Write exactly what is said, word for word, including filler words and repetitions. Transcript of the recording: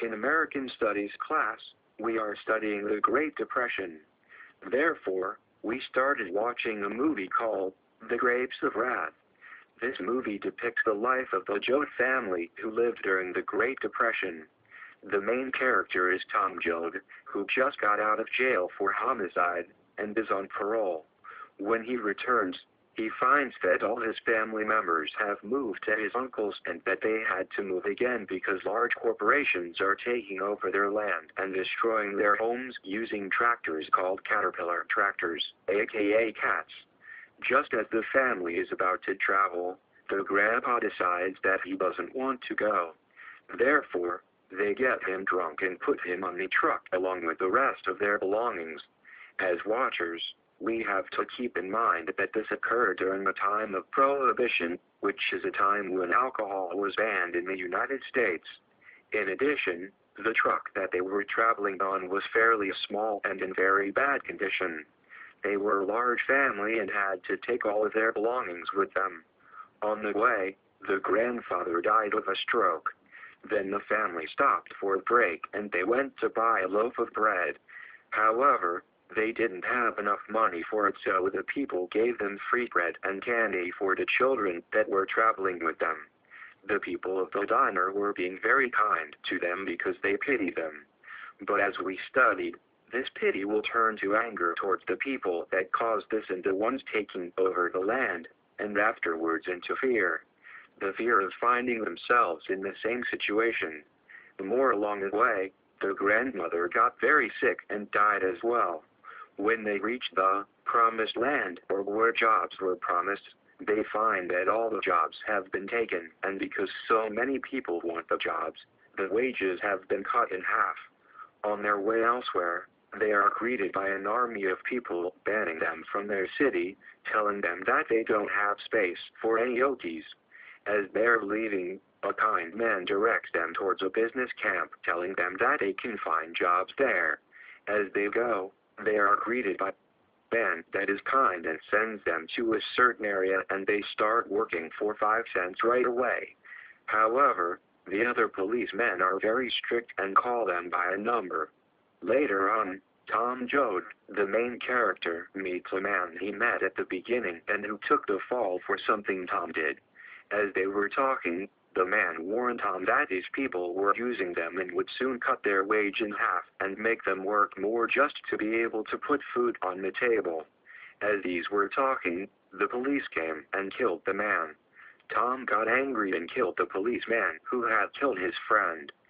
In American Studies class, we are studying the Great Depression. Therefore, we started watching a movie called The Grapes of Wrath. This movie depicts the life of the Joad family who lived during the Great Depression. The main character is Tom Joad, who just got out of jail for homicide, and is on parole. When he returns, he finds that all his family members have moved to his uncle's and that they had to move again because large corporations are taking over their land and destroying their homes using tractors called Caterpillar tractors, aka cats. Just as the family is about to travel, the grandpa decides that he doesn't want to go. Therefore, they get him drunk and put him on the truck along with the rest of their belongings. As watchers, we have to keep in mind that this occurred during the time of Prohibition, which is a time when alcohol was banned in the United States. In addition, the truck that they were traveling on was fairly small and in very bad condition. They were a large family and had to take all of their belongings with them. On the way, the grandfather died of a stroke. Then the family stopped for a break and they went to buy a loaf of bread. However, they didn't have enough money for it, so the people gave them free bread and candy for the children that were traveling with them. The people of the diner were being very kind to them because they pitied them. But as we studied, this pity will turn to anger towards the people that caused this and the ones taking over the land, and afterwards into fear. The fear of finding themselves in the same situation. More along the way, the grandmother got very sick and died as well. When they reach the promised land, or where jobs were promised, they find that all the jobs have been taken, and because so many people want the jobs, the wages have been cut in half. On their way elsewhere, they are greeted by an army of people banning them from their city, telling them that they don't have space for any Okies. As they're leaving, a kind man directs them towards a business camp, telling them that they can find jobs there. As they go, they are greeted by a man that is kind and sends them to a certain area and they start working for five cents right away. However, the other policemen are very strict and call them by a number. Later on, Tom Joad, the main character, meets a man he met at the beginning and who took the fall for something Tom did. As they were talking, the man warned Tom that these people were using them and would soon cut their wage in half and make them work more just to be able to put food on the table. As these were talking, the police came and killed the man. Tom got angry and killed the policeman who had killed his friend.